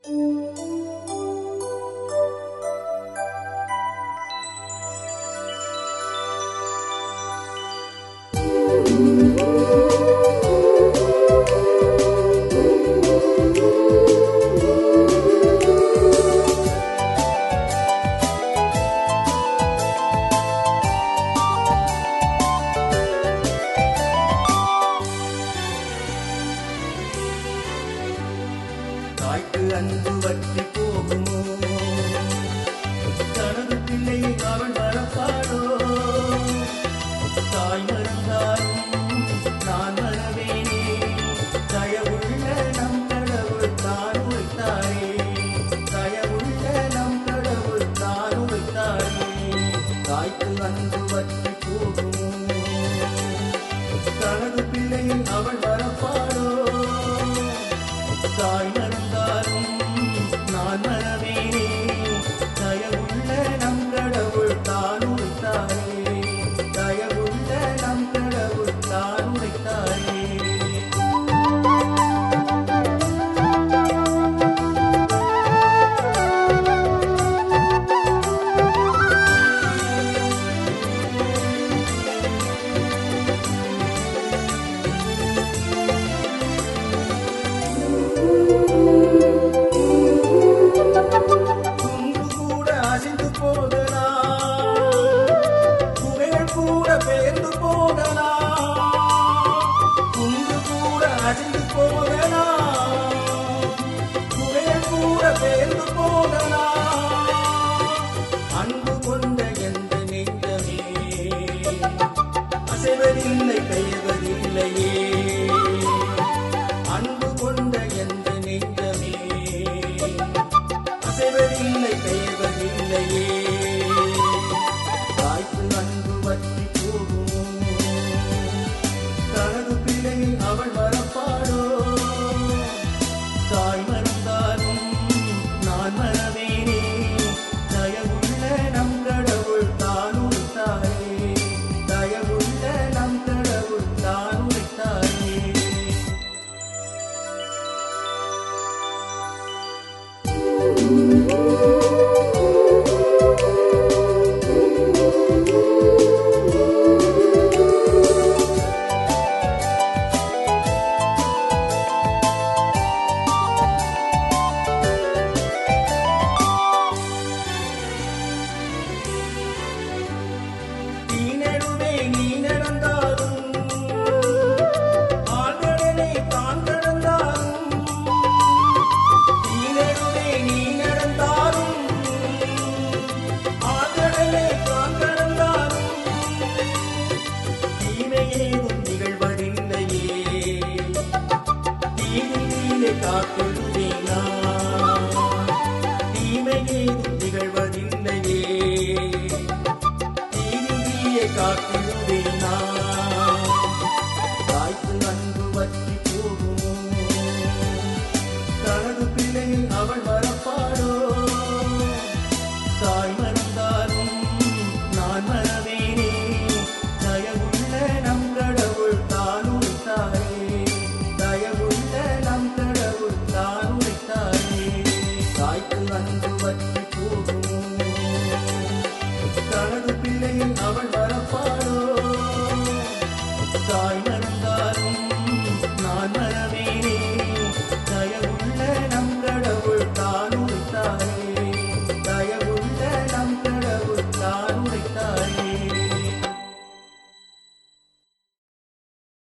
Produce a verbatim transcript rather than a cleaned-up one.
தாய்க்கு அன்பு வற்றி போகுமோ? தனது பிள்ளையை அவள் மறப்பாளோ? தாய் மறந்தாலும் நான் மறவேனே, தயவுள்ள நம் கடவுள் தான் உரைத்தாரே, தயவுள்ள நம் கடவுள் தான் உரைத்தாரே. தாய்க்கு அன்பு வற்றி போகுமோ? தனது பிள்ளையை அவள் மறப்பாளோ? தாய் மறந்தாலும் நான் மறவேனே, தயவுள்ள நம் கடவுள் தான் உரைத்தாரே, தயவுள்ள நம் கடவுள் தான் உரைத்தாரே. பெயர்ந்து போகலாம், குன்று கூட அழிந்து போகலாம், புயல் கூட பெயர்ந்து போகலாம். அன்பு கொண்ட எந்த நெஞ்சமே அசைவதில்லை பெயர்வதில்லையே, அன்பு கொண்ட எந்த நெஞ்சமே அசைவதில்லை பெயர்வதில்லையே. தாய்க்கு அன்பு வற்றி தனது பிள்ளையை அவள் மறப்பாளோ? தாய் மறந்தாலும் நான் மறவேனே, தயவுள்ள நம் கடவுள் தான் உரைத்தாரே, தயவுள்ள நம் கடவுள் தான் உரைத்தாரே. நீனடுவே நீ நடந்தாலும் ஆழ்கடலை தான் கடந்தாலும், நீனடுவே நீ நடந்தாலும் ஆழ்கடலை தான் கடந்தாலும், தீமையேதும் நிகழ்வதில்லையே, தீமையிலே காத்திடுவேனா, தீமையேதும் நிகழ்வதில்லையே, காத்திடுவேனா. தாய்க்கு அன்பு வற்றி போகுமோ? தனது பிள்ளையை அவள்